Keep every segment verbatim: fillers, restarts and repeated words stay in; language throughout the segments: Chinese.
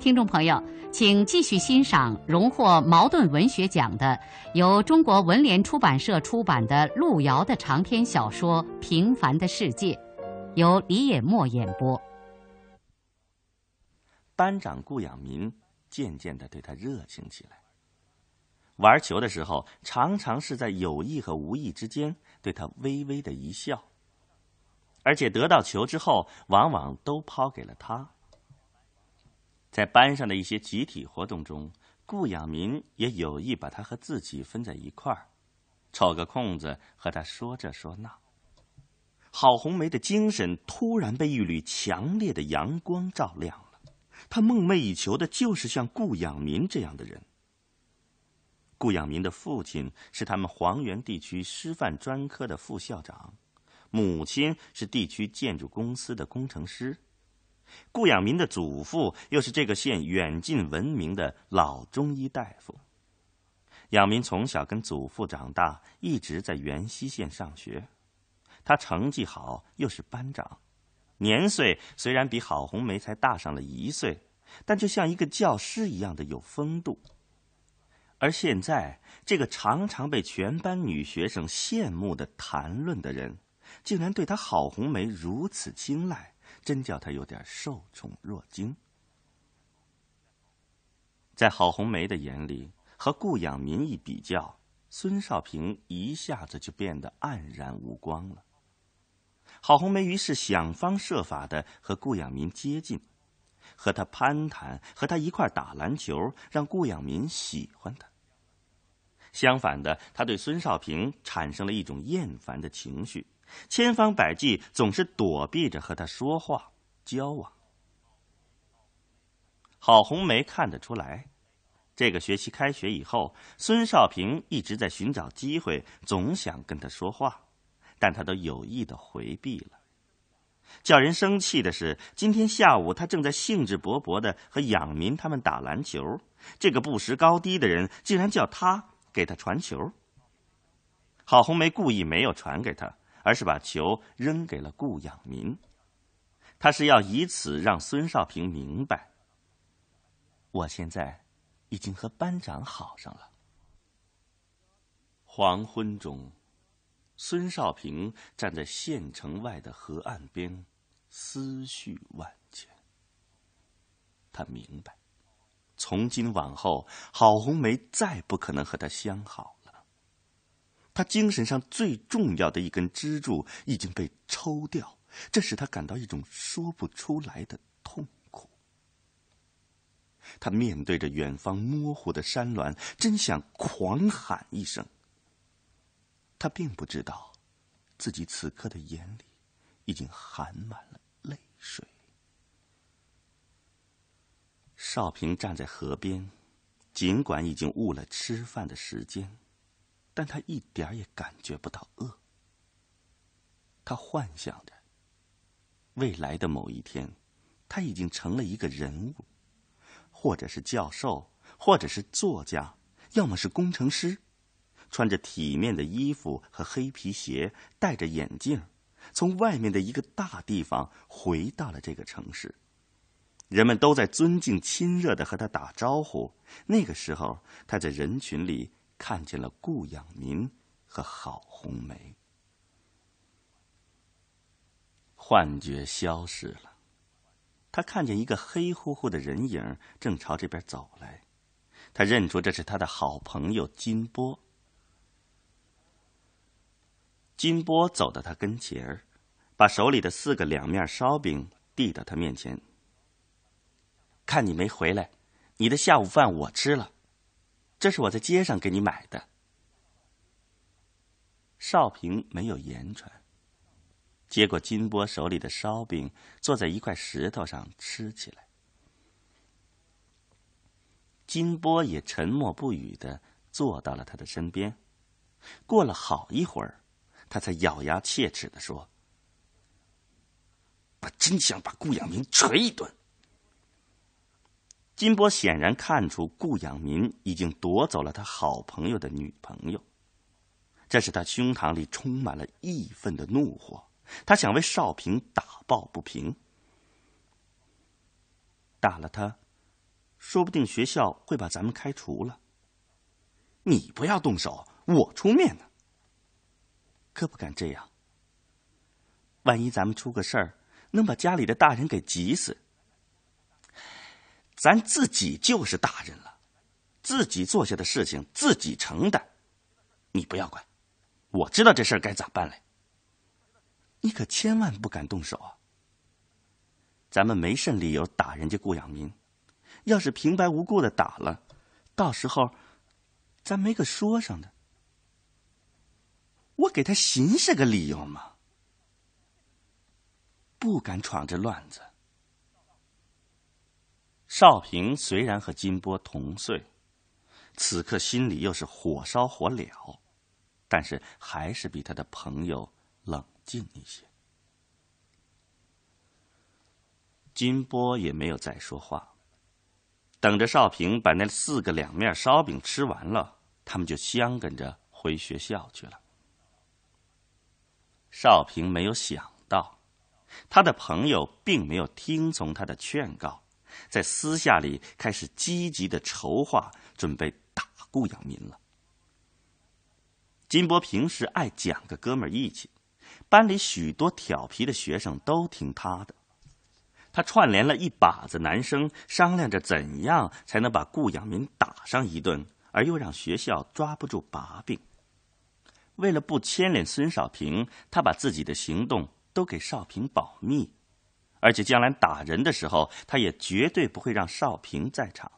听众朋友，请继续欣赏荣获茅盾文学奖的、由中国文联出版社出版的路遥的长篇小说《平凡的世界》，由李野墨演播。 班长顾养民渐渐地对他热情起来，玩球的时候常常是在有意和无意之间对他微微的一笑，而且得到球之后往往都抛给了他。在班上的一些集体活动中，顾养民也有意把他和自己分在一块儿，抽个空子和他说这说那。郝红梅的精神突然被一缕强烈的阳光照亮了，她梦寐以求的就是像顾养民这样的人。顾养民的父亲是他们黄原地区师范专科的副校长，母亲是地区建筑公司的工程师。顾养民的祖父又是这个县远近闻名的老中医大夫。养民从小跟祖父长大，一直在元溪县上学。他成绩好，又是班长，年岁虽然比郝红梅才大上了一岁，但就像一个教师一样的有风度。而现在这个常常被全班女学生羡慕的谈论的人，竟然对他郝红梅如此青睐，真叫他有点受宠若惊。在郝红梅的眼里，和顾养民一比较，孙少平一下子就变得黯然无光了。郝红梅于是想方设法的和顾养民接近，和他攀谈，和他一块打篮球，让顾养民喜欢他。相反的，他对孙少平产生了一种厌烦的情绪，千方百计总是躲避着和他说话交往。郝红梅看得出来，这个学期开学以后，孙少平一直在寻找机会，总想跟他说话，但他都有意的回避了。叫人生气的是，今天下午他正在兴致勃勃的和养民他们打篮球，这个不识高低的人竟然叫他给他传球。郝红梅故意没有传给他，而是把球扔给了顾养民。他是要以此让孙少平明白，我现在已经和班长好上了。黄昏中，孙少平站在县城外的河岸边，思绪万千。他明白，从今往后，郝红梅再不可能和他相好了。他精神上最重要的一根支柱已经被抽掉，这使他感到一种说不出来的痛苦。他面对着远方模糊的山峦，真想狂喊一声。他并不知道，自己此刻的眼里已经含满了泪水。少平站在河边，尽管已经误了吃饭的时间，但他一点也感觉不到饿。他幻想着，未来的某一天，他已经成了一个人物，或者是教授，或者是作家，要么是工程师，穿着体面的衣服和黑皮鞋，戴着眼镜，从外面的一个大地方回到了这个城市。人们都在尊敬亲热地和他打招呼。那个时候，他在人群里看见了顾养民和郝红梅。幻觉消失了，他看见一个黑乎乎的人影正朝这边走来，他认出这是他的好朋友金波。金波走到他跟前儿，把手里的四个两面烧饼递到他面前。看你没回来，你的下午饭我吃了，这是我在街上给你买的。少平没有言传，接过金波手里的烧饼，坐在一块石头上吃起来。金波也沉默不语地坐到了他的身边。过了好一会儿，他才咬牙切齿地说：“我真想把顾养民捶一顿。”金波显然看出顾养民已经夺走了他好朋友的女朋友，这使他胸膛里充满了义愤的怒火，他想为少平打抱不平。打了他， 说不定学校会把咱们开除了。你不要动手，我出面呢。可不敢这样，万一咱们出个事儿，能把家里的大人给急死。咱自己就是大人了，自己做下的事情自己承担，你不要管，我知道这事儿该咋办嘞。你可千万不敢动手啊！咱们没甚理由打人家顾养民，要是平白无故的打了，到时候咱没个说上的。我给他寻是个理由嘛，不敢闯这乱子。少平虽然和金波同岁，此刻心里又是火烧火燎，但是还是比他的朋友冷静一些。金波也没有再说话，等着少平把那四个两面烧饼吃完了，他们就相跟着回学校去了。少平没有想到，他的朋友并没有听从他的劝告，在私下里开始积极的筹划，准备打顾养民了。金波平时爱讲个哥们儿义气，班里许多调皮的学生都听他的。他串联了一把子男生，商量着怎样才能把顾养民打上一顿，而又让学校抓不住把柄。为了不牵连孙少平，他把自己的行动都给少平保密，而且将来打人的时候，他也绝对不会让少平在场。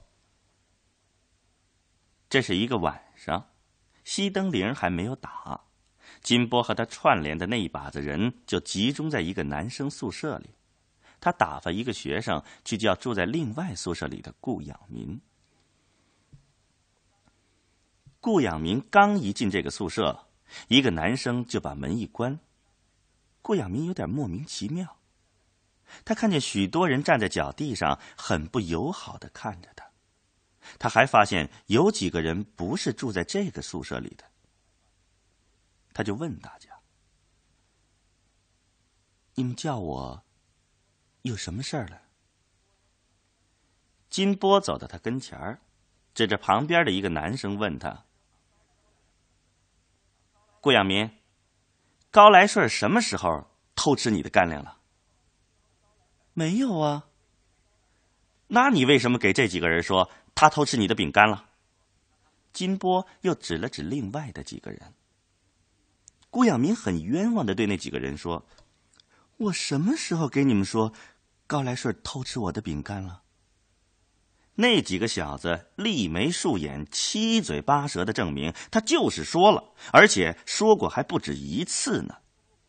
这是一个晚上，熄灯铃还没有打，金波和他串联的那一把子人就集中在一个男生宿舍里。他打发一个学生去叫住在另外宿舍里的顾养民。顾养民刚一进这个宿舍，一个男生就把门一关。顾养民有点莫名其妙，他看见许多人站在脚地上，很不友好地看着他。他还发现有几个人不是住在这个宿舍里的。他就问大家：“你们叫我有什么事儿了？”金波走到他跟前儿，指着旁边的一个男生问他：“顾养民，高来顺什么时候偷吃你的干粮了？”“没有啊。”“那你为什么给这几个人说他偷吃你的饼干了？”金波又指了指另外的几个人。顾养民很冤枉地对那几个人说：“我什么时候给你们说高来顺偷吃我的饼干了？”那几个小子立眉竖眼，七嘴八舌地证明他就是说了，而且说过还不止一次呢。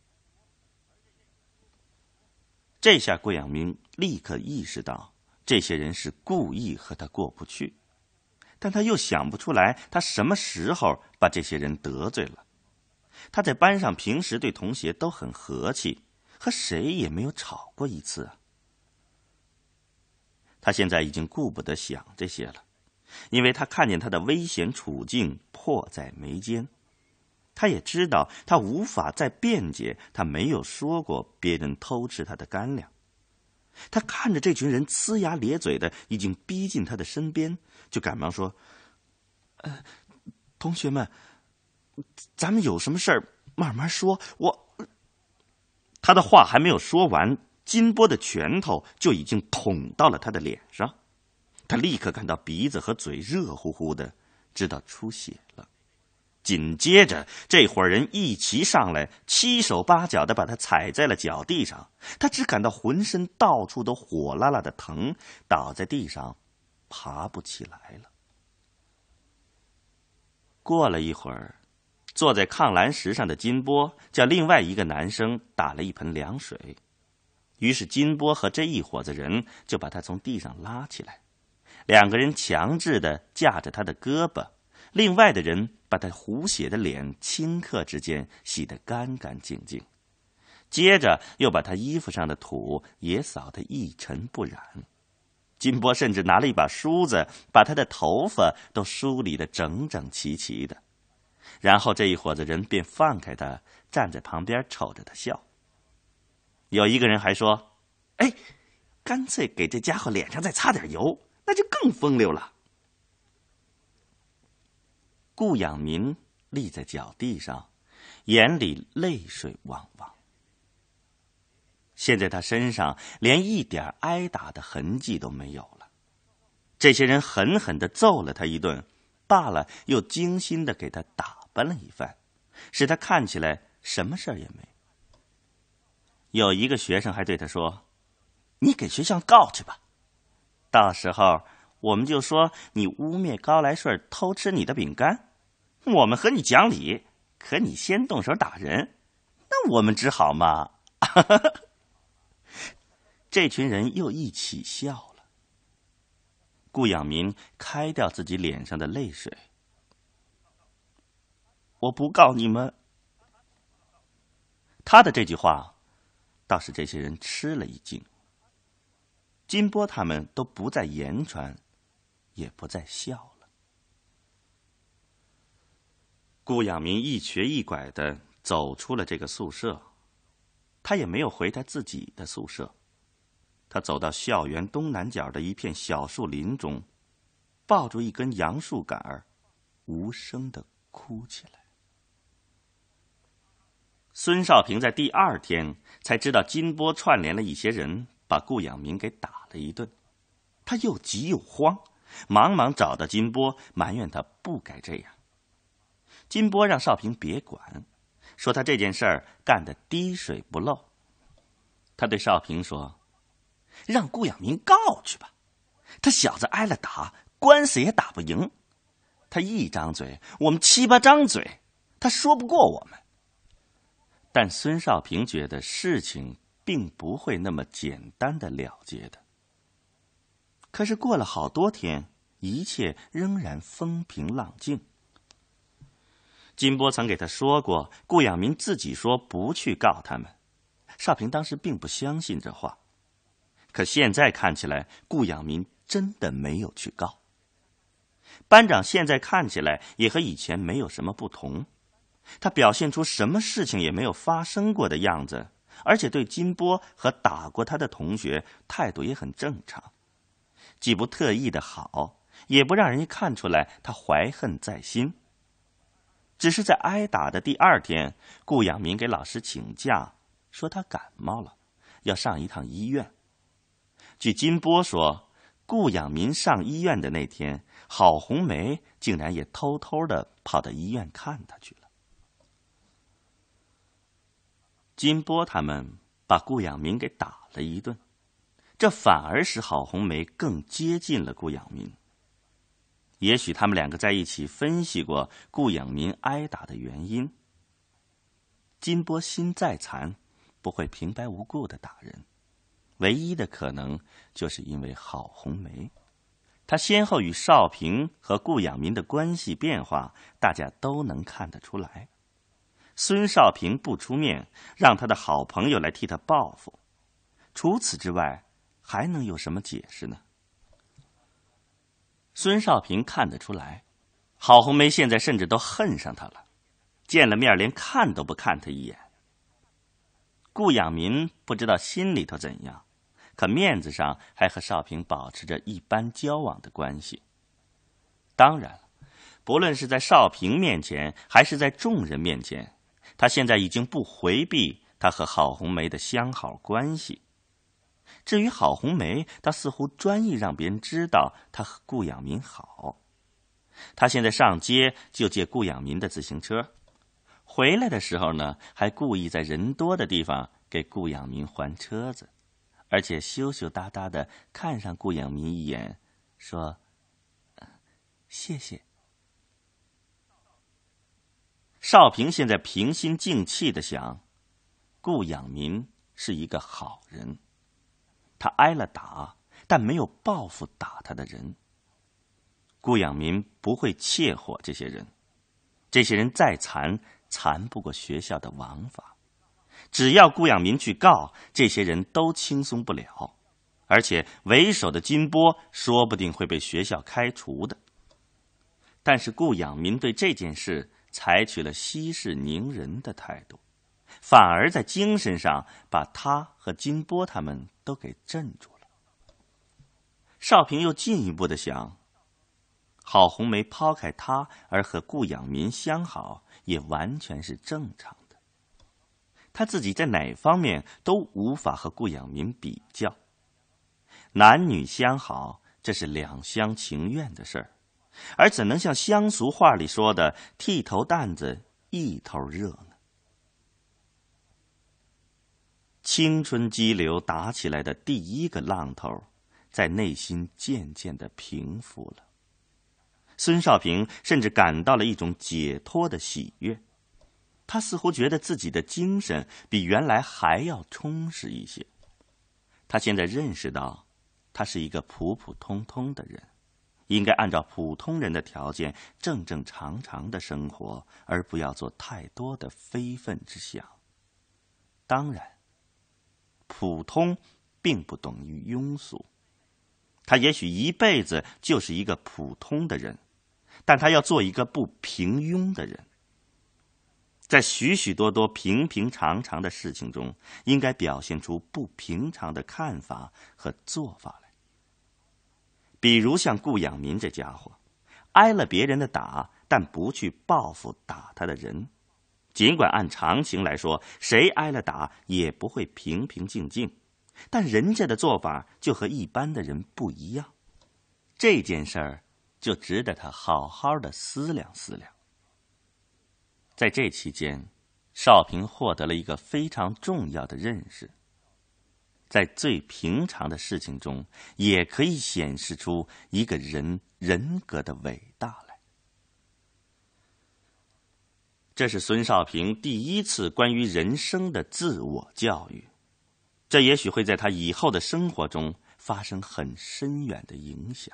这下顾养民立刻意识到这些人是故意和他过不去，但他又想不出来他什么时候把这些人得罪了。他在班上平时对同学都很和气，和谁也没有吵过一次啊。他现在已经顾不得想这些了，因为他看见他的危险处境迫在眉间。他也知道他无法再辩解他没有说过别人偷吃他的干粮。他看着这群人呲牙咧嘴的已经逼近他的身边，就赶忙说：“呃，同学们，咱们有什么事儿慢慢说。我……”他的话还没有说完，金波的拳头就已经捅到了他的脸上。他立刻感到鼻子和嘴热乎乎的，知道出血了。紧接着这伙人一齐上来，七手八脚的把他踩在了脚地上。他只感到浑身到处都火辣辣的疼，倒在地上爬不起来了。过了一会儿，坐在抗栏石上的金波叫另外一个男生打了一盆凉水，于是金波和这一伙子人就把他从地上拉起来，两个人强制地架着他的胳膊，另外的人把他糊血的脸顷刻之间洗得干干净净，接着又把他衣服上的土也扫得一尘不染。金波甚至拿了一把梳子，把他的头发都梳理得整整齐齐的。然后这一伙子人便放开他，站在旁边瞅着他笑。有一个人还说：“哎，干脆给这家伙脸上再擦点油， 那就更风流了。顾养民立在脚地上，眼里泪水汪汪。现在他身上连一点挨打的痕迹都没有了。这些人狠狠地揍了他一顿，罢了又精心地给他打扮了一番，使他看起来什么事儿也没。有一个学生还对他说：“你给学校告去吧，到时候我们就说你污蔑高来顺偷吃你的饼干，我们和你讲理，可你先动手打人，那我们只好嘛。”这群人又一起笑了。顾养民开掉自己脸上的泪水：“我不告你们。”他的这句话倒使这些人吃了一惊。金波他们都不再言传，也不再笑了。顾养民一瘸一拐地走出了这个宿舍，他也没有回他自己的宿舍。他走到校园东南角的一片小树林中，抱住一根杨树杆儿，无声地哭起来。孙少平在第二天才知道金波串联了一些人，把顾养民给打了一顿。他又急又慌，忙忙找到金波，埋怨他不该这样。金波让少平别管，说他这件事儿干得滴水不漏。他对少平说：“让顾养民告去吧，他小子挨了打，官司也打不赢。他一张嘴，我们七八张嘴，他说不过我们。”但孙少平觉得事情并不会那么简单的了结的。可是过了好多天，一切仍然风平浪静。金波曾给他说过，顾养民自己说不去告他们。少平当时并不相信这话，可现在看起来，顾养民真的没有去告。班长现在看起来也和以前没有什么不同，他表现出什么事情也没有发生过的样子，而且对金波和打过他的同学态度也很正常，既不特意的好，也不让人看出来他怀恨在心。只是在挨打的第二天，顾养民给老师请假，说他感冒了，要上一趟医院。据金波说，顾养民上医院的那天，郝红梅竟然也偷偷的跑到医院看他去了。金波他们把顾养民给打了一顿，这反而使郝红梅更接近了顾养民。也许他们两个在一起分析过顾养民挨打的原因。金波心再残，不会平白无故的打人，唯一的可能就是因为郝红梅。他先后与少平和顾养民的关系变化，大家都能看得出来。孙少平不出面，让他的好朋友来替他报复，除此之外，还能有什么解释呢？孙少平看得出来，郝红梅现在甚至都恨上他了，见了面连看都不看他一眼。顾养民不知道心里头怎样，可面子上还和少平保持着一般交往的关系。当然了，不论是在少平面前还是在众人面前，他现在已经不回避他和郝红梅的相好关系。至于郝红梅，他似乎专意让别人知道他和顾养民好。他现在上街就借顾养民的自行车，回来的时候呢，还故意在人多的地方给顾养民还车子，而且羞羞答答的看上顾养民一眼，说：“谢谢。”少平现在平心静气的想，顾养民是一个好人，他挨了打，但没有报复打他的人。顾养民不会怯火这些人，这些人再残，残不过学校的王法。只要顾养民去告，这些人都轻松不了，而且为首的金波说不定会被学校开除的。但是顾养民对这件事采取了息事宁人的态度，反而在精神上把他和金波他们都给镇住了。 邵平又进一步的想，郝红梅抛开他而和顾养民相好，也完全是正常的。他自己在哪方面都无法和顾养民比较。男女相好，这是两厢情愿的事儿，而怎能像乡俗话里说的剃头担子一头热呢？青春激流打起来的第一个浪头，在内心渐渐的平复了。孙少平甚至感到了一种解脱的喜悦，他似乎觉得自己的精神比原来还要充实一些。他现在认识到，他是一个普普通通的人，应该按照普通人的条件正正常常的生活，而不要做太多的非分之想。当然，普通并不等于庸俗，他也许一辈子就是一个普通的人，但他要做一个不平庸的人。在许许多多平平常常的事情中，应该表现出不平常的看法和做法来。比如像顾养民这家伙，挨了别人的打，但不去报复打他的人。尽管按常情来说，谁挨了打也不会平平静静，但人家的做法就和一般的人不一样。这件事儿就值得他好好的思量思量。在这期间，邵平获得了一个非常重要的认识，在最平常的事情中，也可以显示出一个人人格的伟大来。这是孙少平第一次关于人生的自我教育，这也许会在他以后的生活中发生很深远的影响。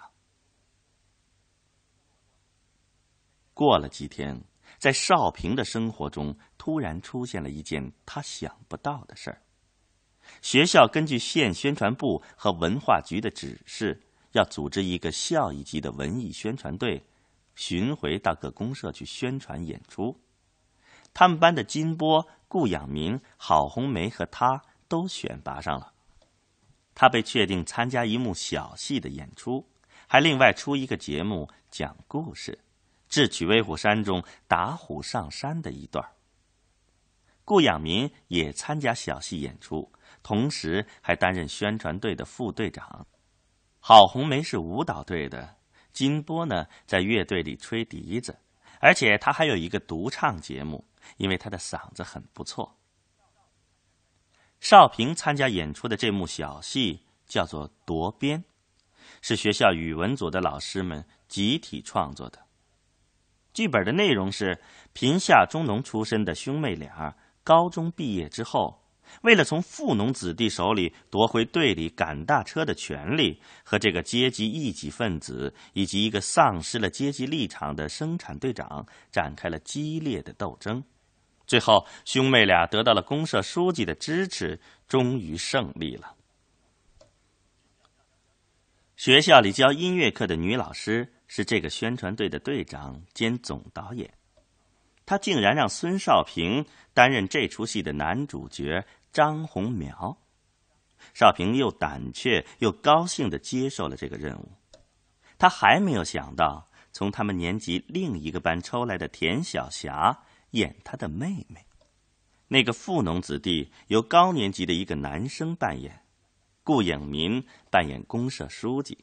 过了几天，在少平的生活中突然出现了一件他想不到的事儿。学校根据县宣传部和文化局的指示，要组织一个校一级的文艺宣传队，巡回到各公社去宣传演出。他们班的金波、顾养民、郝红梅和他都选拔上了。他被确定参加一幕小戏的演出，还另外出一个节目讲故事，智取威虎山中打虎上山的一段。顾养民也参加小戏演出，同时还担任宣传队的副队长。郝红梅是舞蹈队的，金波呢在乐队里吹笛子，而且他还有一个独唱节目，因为他的嗓子很不错。少平参加演出的这幕小戏叫做《夺鞭》，是学校语文组的老师们集体创作的。剧本的内容是贫下中农出身的兄妹俩，高中毕业之后，为了从富农子弟手里夺回队里赶大车的权利，和这个阶级异己分子以及一个丧失了阶级立场的生产队长展开了激烈的斗争。最后，兄妹俩得到了公社书记的支持，终于胜利了。学校里教音乐课的女老师是这个宣传队的队长兼总导演，她竟然让孙少平担任这出戏的男主角张红苗。少平又胆怯又高兴地接受了这个任务。他还没有想到，从他们年级另一个班抽来的田晓霞演他的妹妹。那个富农子弟由高年级的一个男生扮演，顾影民扮演公社书记。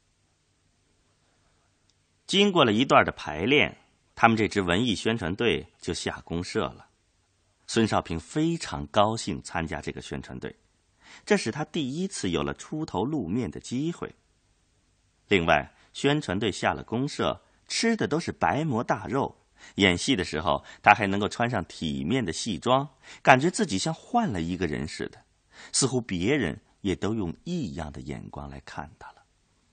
经过了一段的排练，他们这支文艺宣传队就下公社了。孙少平非常高兴参加这个宣传队，这使他第一次有了出头露面的机会。另外，宣传队下了公社，吃的都是白馍大肉，演戏的时候他还能够穿上体面的戏装，感觉自己像换了一个人似的，似乎别人也都用异样的眼光来看他了。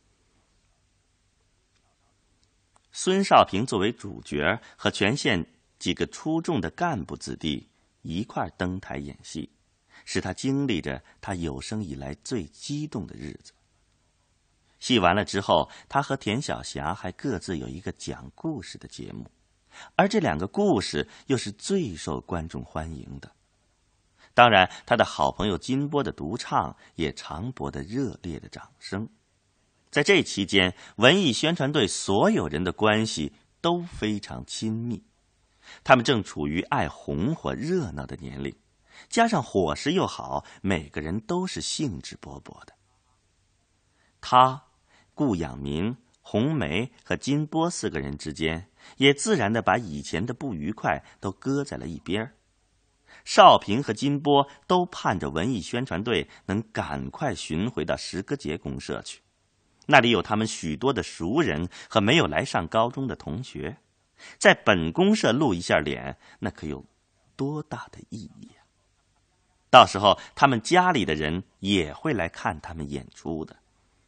孙少平作为主角，和全县几个出众的干部子弟一块登台演戏，使他经历着他有生以来最激动的日子。戏完了之后，他和田晓霞还各自有一个讲故事的节目，而这两个故事又是最受观众欢迎的。当然，他的好朋友金波的独唱也常博得热烈的掌声。 在这期间，文艺宣传队所有人的关系都非常亲密，他们正处于爱红火热闹的年龄，加上伙食又好，每个人都是兴致勃勃的。他、顾养民、红梅和金波四个人之间，也自然地把以前的不愉快都搁在了一边。少平和金波都盼着文艺宣传队能赶快寻回到石歌节公社去，那里有他们许多的熟人和没有来上高中的同学，在本公社露一下脸，那可有多大的意义啊！到时候他们家里的人也会来看他们演出的。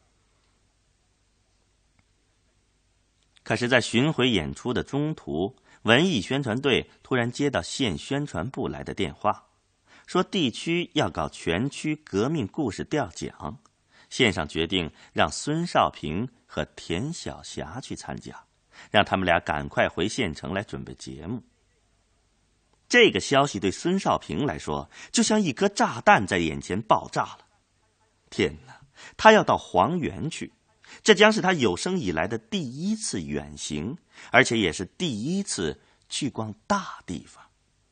可是在巡回演出的中途，文艺宣传队突然接到县宣传部来的电话，说地区要搞全区革命故事调奖，县上决定让孙少平和田晓霞去参加，让他们俩赶快回县城来准备节目。这个消息对孙少平来说，就像一颗炸弹在眼前爆炸了。天哪，他要到黄原去，这将是他有生以来的第一次远行，而且也是第一次去逛大地方。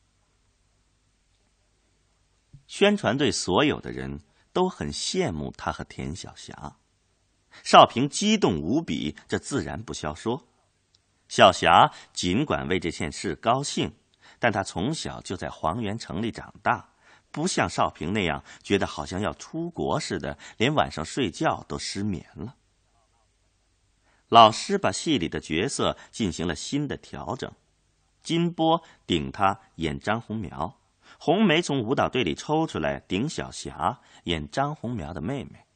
宣传队所有的人都很羡慕他和田晓霞，少平激动无比，这自然不消说。晓霞尽管为这件事高兴，但他从小就在黄原城里长大，不像少平那样觉得好像要出国似的，连晚上睡觉都失眠了。老师把戏里的角色进行了新的调整，金波顶他演张红苗，红梅从舞蹈队里抽出来顶小霞演张红苗的妹妹。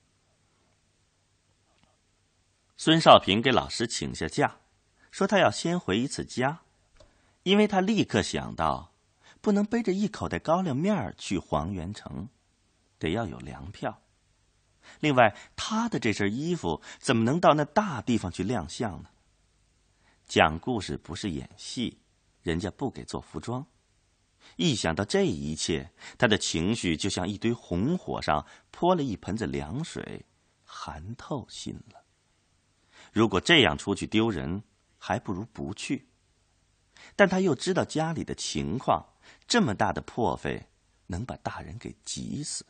孙少平给老师请下假，说他要先回一次家，因为他立刻想到不能背着一口袋高粱面去黄原城，得要有粮票。另外，他的这身衣服怎么能到那大地方去亮相呢？讲故事不是演戏，人家不给做服装。一想到这一切，他的情绪就像一堆红火上泼了一盆子凉水，寒透心了。如果这样出去丢人，还不如不去。但他又知道家里的情况，这么大的破费能把大人给急死。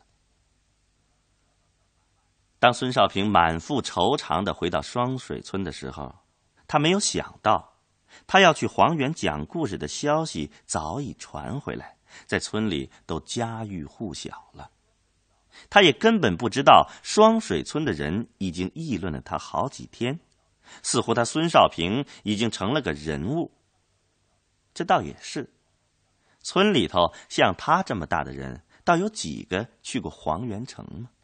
当孙少平满腹愁肠地回到双水村的时候，他没有想到，他要去黄原讲故事的消息早已传回来，在村里都家喻户晓了。他也根本不知道双水村的人已经议论了他好几天，似乎他孙少平已经成了个人物。这倒也是，村里头像他这么大的人，倒有几个去过黄原城吗？